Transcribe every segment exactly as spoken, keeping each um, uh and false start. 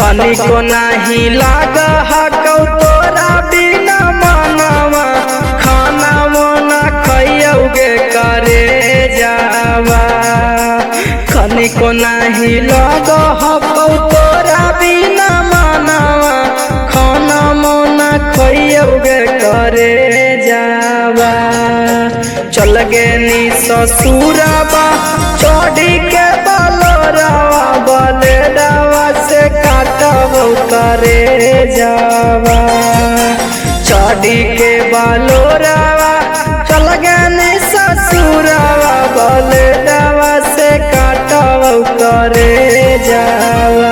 तनिको नहीं लागा हकौ तोरा बिना मनवा खाना मोना खैयोगे करे जावा। तनिको नहीं लागा हकौ तोरा बिना मनवा खाना मोना खैयोगे करे जावा। चल गे नी ससुराबा चढ़ी के बलोरावा बलेडावा से काटबो करे जावा। चढ़ी के बलोरावा चल गे नी ससुरावा बलेडावा से काटबो करे जावा।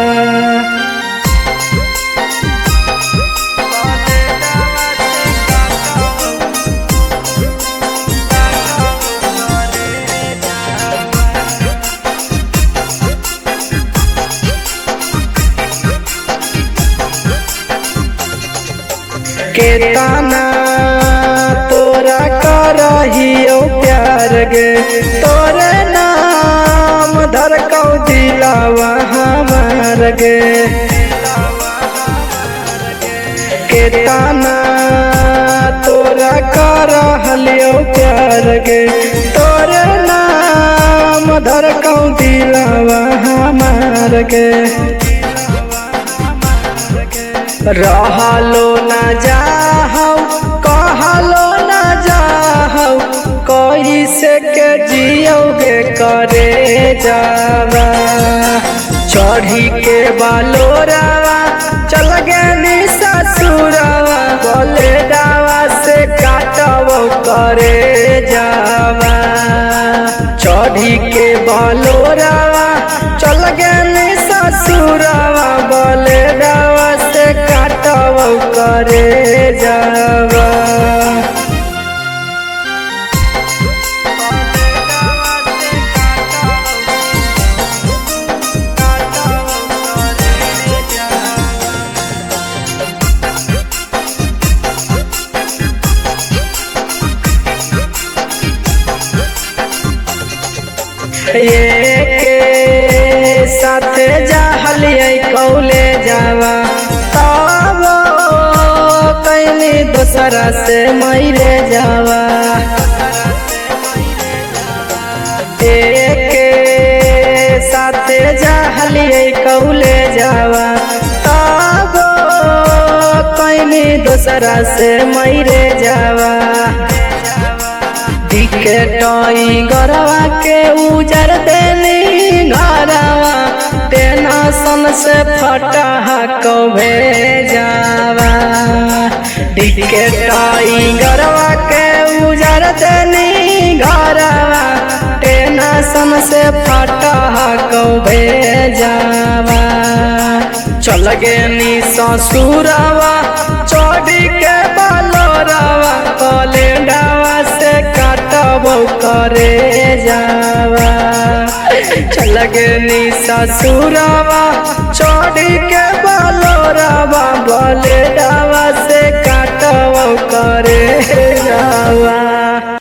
केतना तोरा करहियो प्यार गे तोरे नाम धड़कौ दिलावा हमार गे। केतना तोरा करहियो प्यार गे तोरे नाम धड़कौ दिलावा हमार गे। रहलो न जाहौ कहलो न जाहौ कैसे के जियोगे करे जावा। चढ़ी के बलोरावा चल गे नी ससुरावा बलेडावा से काटबो करे जावा। चढ़ी के बलोरावा चल गे नी ससुरावा बलेडावा से काटबो करे जावा। ये के साथे जहलिए कौले जावा तब कैनी दूसरा से मरे जावा। एक के साथे जहलिए कौले जावा तब कैनी दूसरा से मरे जावा। दिखे टोई गरवा के उजर देनी घरवा टेंशन से फटा कबे जावा। दिखे टोई गरवा के उजर देनी घरवा टेंशन से फटा कबे जावा। चल गे नी ससुरावा चढ़ी के बलोरावा बलेडावा से काटबो करे जावा। चल गे नी ससुरावा चढ़ी के बलोरावा बलेडावा से काटबो करे जावा।